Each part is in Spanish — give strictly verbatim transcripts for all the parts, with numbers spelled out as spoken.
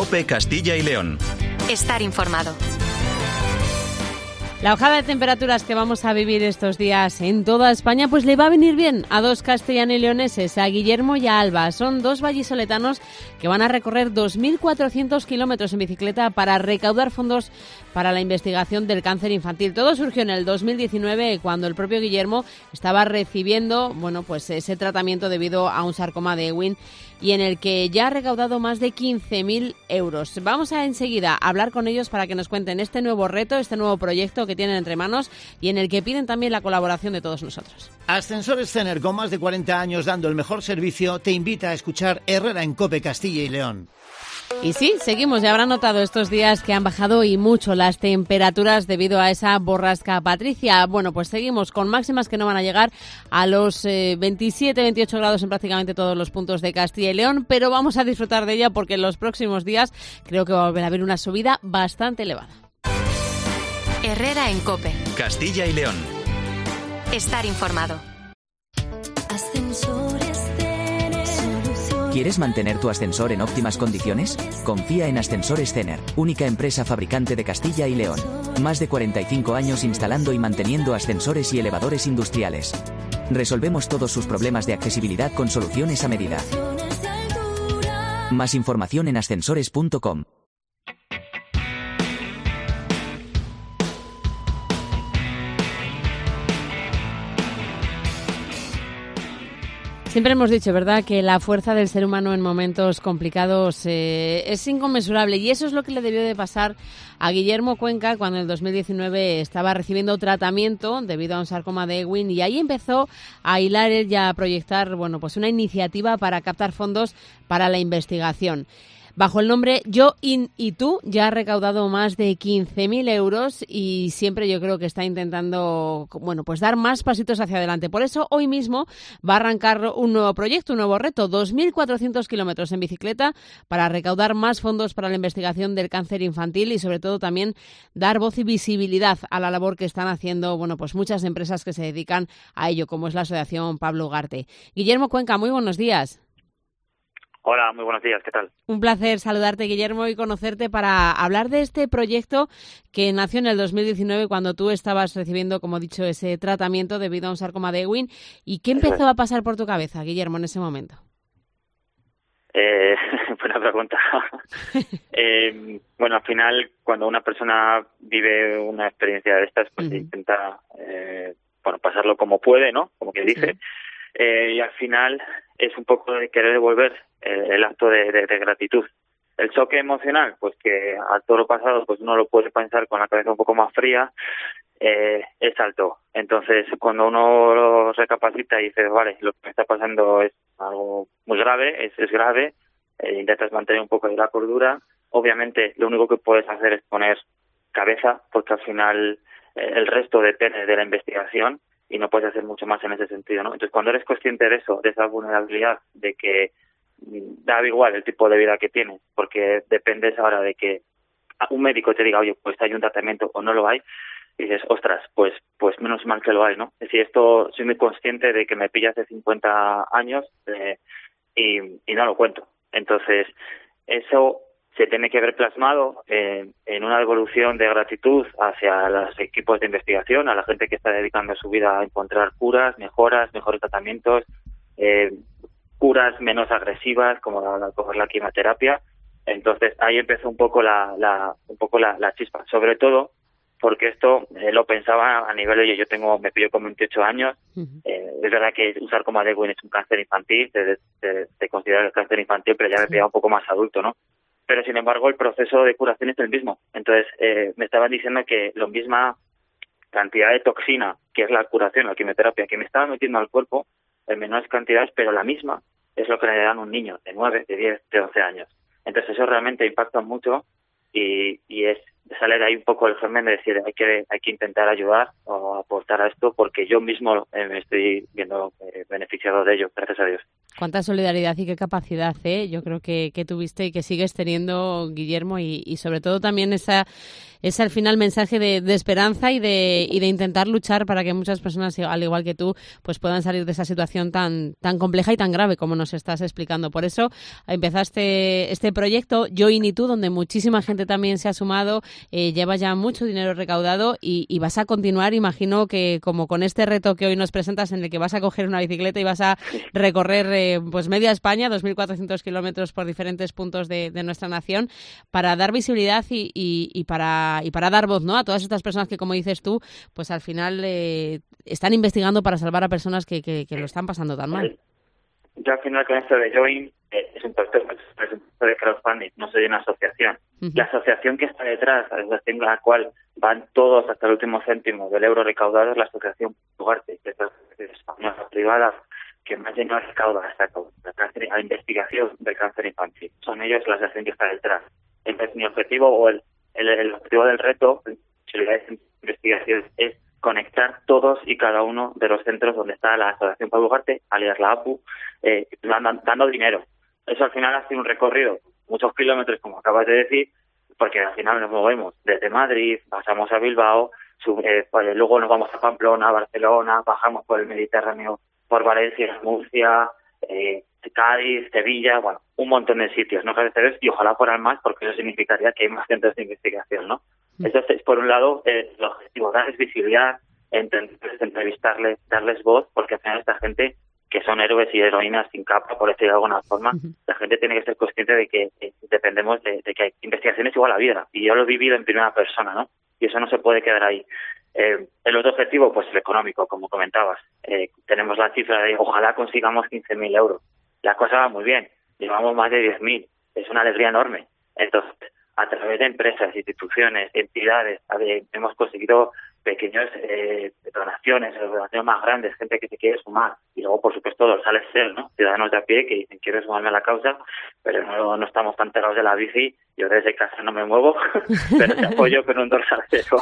COPE Castilla y León. Estar informado. La bajada de temperaturas que vamos a vivir estos días en toda España pues le va a venir bien a dos castellanos y leoneses, a Guillermo y a Alba. Son dos vallisoletanos que van a recorrer dos mil cuatrocientos kilómetros en bicicleta para recaudar fondos para la investigación del cáncer infantil. Todo surgió en el dos mil diecinueve cuando el propio Guillermo estaba recibiendo bueno, pues ese tratamiento debido a un sarcoma de Ewing y en el que ya ha recaudado más de quince mil euros. Vamos a enseguida a hablar con ellos para que nos cuenten este nuevo reto, este nuevo proyecto que tienen entre manos y en el que piden también la colaboración de todos nosotros. Ascensores Zener, con más de cuarenta años dando el mejor servicio, te invita a escuchar Herrera en COPE Castilla y León. Y sí, seguimos. Ya habrán notado estos días que han bajado y mucho las temperaturas debido a esa borrasca Patricia. Bueno, pues seguimos con máximas que no van a llegar a los eh, veintisiete, veintiocho grados en prácticamente todos los puntos de Castilla y León, pero vamos a disfrutar de ella porque en los próximos días creo que va a volver a haber una subida bastante elevada. Herrera en COPE. Castilla y León. Estar informado. ¿Quieres mantener tu ascensor en óptimas condiciones? Confía en Ascensores Zener, única empresa fabricante de Castilla y León. Más de cuarenta y cinco años instalando y manteniendo ascensores y elevadores industriales. Resolvemos todos sus problemas de accesibilidad con soluciones a medida. Más información en ascensores punto com. Siempre hemos dicho, ¿verdad?, que la fuerza del ser humano en momentos complicados eh, es inconmensurable y eso es lo que le debió de pasar a Guillermo Cuenca cuando en el dos mil diecinueve estaba recibiendo tratamiento debido a un sarcoma de Ewing y ahí empezó a hilar y a proyectar, bueno, pues una iniciativa para captar fondos para la investigación. Bajo el nombre Yo In y Tú ya ha recaudado más de quince mil euros y siempre yo creo que está intentando, bueno, pues dar más pasitos hacia adelante. Por eso hoy mismo va a arrancar un nuevo proyecto, un nuevo reto, dos mil cuatrocientos kilómetros en bicicleta para recaudar más fondos para la investigación del cáncer infantil y sobre todo también dar voz y visibilidad a la labor que están haciendo, bueno, pues muchas empresas que se dedican a ello, como es la Asociación Pablo Ugarte. Guillermo Cuenca, muy buenos días. Hola, muy buenos días, ¿qué tal? Un placer saludarte, Guillermo, y conocerte para hablar de este proyecto que nació en el dos mil diecinueve cuando tú estabas recibiendo, como he dicho, ese tratamiento debido a un sarcoma de Ewing. ¿Y qué empezó a pasar por tu cabeza, Guillermo, en ese momento? Eh, buena pregunta. eh, bueno, al final, cuando una persona vive una experiencia de estas, pues uh-huh. intenta eh, bueno, pasarlo como puede, ¿no? Como quien dice. Sí. Eh, y al final es un poco de querer devolver eh, el acto de, de, de gratitud. El choque emocional, pues que a todo lo pasado pues uno lo puede pensar con la cabeza un poco más fría, eh, es alto. Entonces, cuando uno lo recapacita y dice, vale, lo que me está pasando es algo muy grave, es, es grave, eh, intentas mantener un poco de la cordura. Obviamente, lo único que puedes hacer es poner cabeza, porque al final eh, el resto depende de la investigación y no puedes hacer mucho más en ese sentido, ¿no? Entonces, cuando eres consciente de eso, de esa vulnerabilidad, de que da igual el tipo de vida que tienes, porque dependes ahora de que un médico te diga, oye, pues hay un tratamiento o no lo hay, y dices, ostras, pues pues menos mal que lo hay, ¿no? Es decir, esto soy muy consciente de que me pilla hace cincuenta años eh, y, y no lo cuento. Entonces, eso se tiene que ver plasmado en, en una devolución de gratitud hacia los equipos de investigación, a la gente que está dedicando su vida a encontrar curas, mejoras, mejores tratamientos, eh, curas menos agresivas, como la, la, coger la quimioterapia. Entonces, ahí empezó un poco la, la un poco la, la chispa. Sobre todo, porque esto eh, lo pensaba a nivel de yo tengo, me pillo con veintiocho años. Uh-huh. Eh, es verdad que un sarcoma de Ewing es un cáncer infantil, se, se, se considera el cáncer infantil, pero ya me pilla un poco más adulto, ¿no? Pero, sin embargo, el proceso de curación es el mismo. Entonces, eh, me estaban diciendo que la misma cantidad de toxina, que es la curación, la quimioterapia, que me estaba metiendo al cuerpo, en menores cantidades, pero la misma es lo que le dan a un niño de nueve, de diez, de once años. Entonces, eso realmente impacta mucho y, y es sale de ahí un poco el germen de decir hay que hay que intentar ayudar o aportar a esto porque yo mismo eh, me estoy viendo eh, beneficiado de ello, gracias a Dios. Cuánta solidaridad y qué capacidad, ¿eh? Yo creo que, que tuviste y que sigues teniendo, Guillermo, y, y sobre todo también esa, ese al final mensaje de, de esperanza y de, y de intentar luchar para que muchas personas, al igual que tú, pues puedan salir de esa situación tan, tan compleja y tan grave como nos estás explicando. Por eso empezaste este proyecto, Join y tú, donde muchísima gente también se ha sumado, eh, lleva ya mucho dinero recaudado y, y vas a continuar, imagino que como con este reto que hoy nos presentas, en el que vas a coger una bicicleta y vas a recorrer eh, pues media España, dos mil cuatrocientos kilómetros por diferentes puntos de, de nuestra nación, para dar visibilidad y, y, y para y para dar voz, ¿no?, a todas estas personas que, como dices tú, pues al final eh, están investigando para salvar a personas que, que, que lo están pasando tan mal. Yo al final con esto de Join eh, es un proyecto de crowdfunding, no soy una asociación. Uh-huh. La asociación que está detrás, la asociación a la cual van todos hasta el último céntimo del euro recaudado, es la asociación Ugarte, que es la asociación española privada que más dinero recauda hasta la investigación del cáncer infantil. Son ellos la asociación que está detrás. Entonces mi objetivo o el, el, el objetivo del reto de investigación es conectar todos y cada uno de los centros donde está la Asociación Pablo Ugarte, alias la A P U, eh, dando dinero. Eso al final hace un recorrido, muchos kilómetros, como acabas de decir, porque al final nos movemos desde Madrid, pasamos a Bilbao, sub, eh, pues, luego nos vamos a Pamplona, Barcelona, bajamos por el Mediterráneo, por Valencia, Murcia, eh, Cádiz, Sevilla, bueno, un montón de sitios, ¿no? Y ojalá fueran más, porque eso significaría que hay más centros de investigación, ¿no? Entonces, por un lado, eh, el objetivo, darles visibilidad, entrevistarles, darles voz, porque al final esta gente, que son héroes y heroínas sin capa, por decirlo de alguna forma, uh-huh. la gente tiene que ser consciente de que eh, dependemos de, de que hay investigaciones igual a la vida, y yo lo he vivido en primera persona, ¿no? Y eso no se puede quedar ahí. Eh, el otro objetivo, pues el económico, como comentabas. Eh, tenemos la cifra de ojalá consigamos quince mil euros. La cosa va muy bien, llevamos más de diez mil, es una alegría enorme. Entonces, a través de empresas, instituciones, entidades, ver, hemos conseguido pequeñas eh, donaciones, donaciones más grandes, gente que se quiere sumar. Y luego, por supuesto, dorsales ser, ¿no? Ciudadanos de a pie que dicen, quiero sumarme a la causa, pero no, no estamos tan pegados de la bici. Yo desde casa no me muevo, pero te apoyo con un dorsal cero.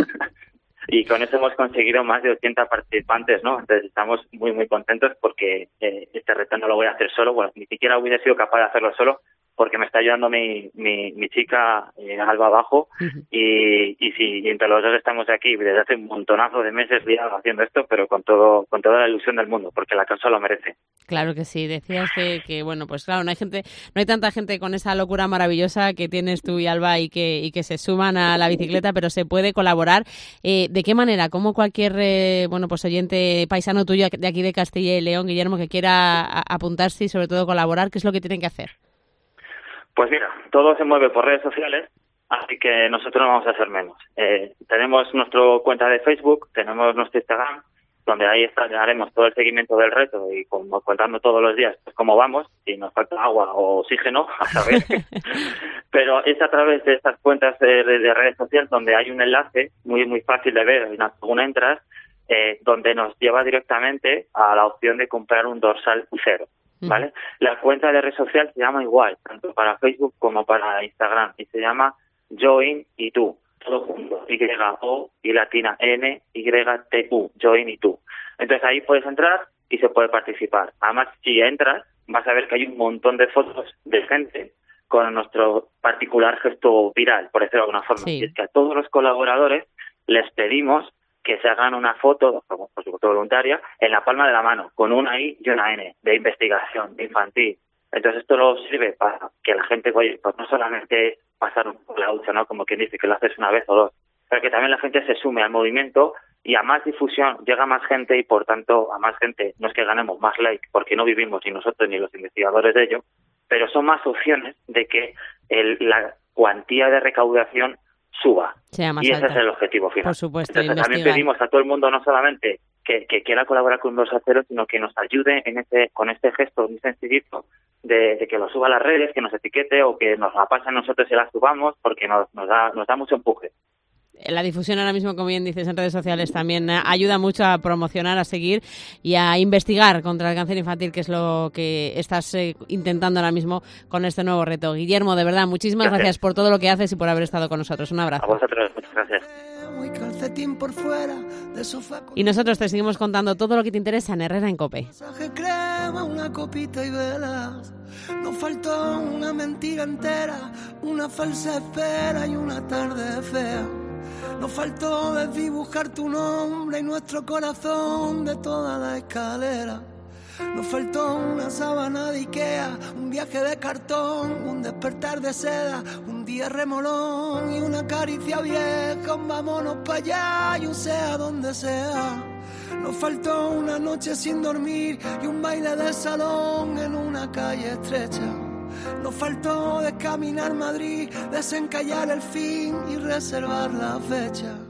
Y con eso hemos conseguido más de ochenta participantes, ¿no? Entonces estamos muy, muy contentos porque eh, este reto no lo voy a hacer solo. Bueno, ni siquiera hubiera sido capaz de hacerlo solo porque me está ayudando mi mi, mi chica, eh, Alba Abajo, uh-huh. y, y sí, y entre los dos estamos aquí desde hace un montonazo de meses ya haciendo esto, pero con todo con toda la ilusión del mundo, porque la causa lo merece. Claro que sí, decías que, que bueno, pues claro, no hay gente, no hay tanta gente con esa locura maravillosa que tienes tú y Alba y que y que se suman a la bicicleta, pero se puede colaborar. Eh, ¿De qué manera? ¿Cómo cualquier eh, bueno, pues oyente paisano tuyo de aquí de Castilla y León, Guillermo, que quiera a, apuntarse y sobre todo colaborar, qué es lo que tienen que hacer? Pues mira, todo se mueve por redes sociales, así que nosotros no vamos a hacer menos. Eh, tenemos nuestra cuenta de Facebook, tenemos nuestro Instagram, donde ahí está, haremos todo el seguimiento del reto y como contando todos los días pues cómo vamos, si nos falta agua o oxígeno, a saber. Pero es a través de estas cuentas de, de, de redes sociales donde hay un enlace muy muy fácil de ver, según entras, eh, donde nos lleva directamente a la opción de comprar un dorsal cero. ¿Vale? La cuenta de red social se llama igual, tanto para Facebook como para Instagram, y se llama Join y tú, todo junto, Y O y latina N Y T U, Join y tú. Entonces ahí puedes entrar y se puede participar. Además, si entras, vas a ver que hay un montón de fotos de gente con nuestro particular gesto viral, por decirlo de alguna forma. Sí. Y es que a todos los colaboradores les pedimos que se hagan una foto, por supuesto voluntaria, en la palma de la mano, con una I y una N, de investigación, de infantil. Entonces esto lo sirve para que la gente, oye, pues no solamente pasar por la ducha, ¿no? Como quien dice, que lo haces una vez o dos, pero que también la gente se sume al movimiento y a más difusión llega más gente y por tanto a más gente no es que ganemos más like, porque no vivimos ni nosotros ni los investigadores de ello, pero son más opciones de que el, la cuantía de recaudación suba. Y ese alta. Es el objetivo final. Por supuesto. Entonces también pedimos a todo el mundo no solamente que, que quiera colaborar con los aceros, sino que nos ayude en este con este gesto muy sencillito de, de que lo suba a las redes, que nos etiquete o que nos la pase a nosotros y la subamos, porque nos, nos da nos da mucho empuje. La difusión ahora mismo, como bien dices, en redes sociales también ayuda mucho a promocionar, a seguir y a investigar contra el cáncer infantil, que es lo que estás eh, intentando ahora mismo con este nuevo reto. Guillermo, de verdad, muchísimas gracias. gracias por todo lo que haces y por haber estado con nosotros. Un abrazo. A vosotros, muchas gracias. calcetín por fuera, de sofá con... Y nosotros te seguimos contando todo lo que te interesa en Herrera en COPE. Masaje, crema, una copita y velas. Nos faltó una mentira entera, una falsa espera y una tarde fea. Nos faltó desdibujar tu nombre y nuestro corazón de toda la escalera. Nos faltó una sábana de Ikea, un viaje de cartón, un despertar de seda, un día remolón y una caricia vieja, un vámonos para allá y un sea donde sea. Nos faltó una noche sin dormir y un baile de salón en una calle estrecha. Nos faltó descaminar Madrid, desencallar el fin y reservar la fecha.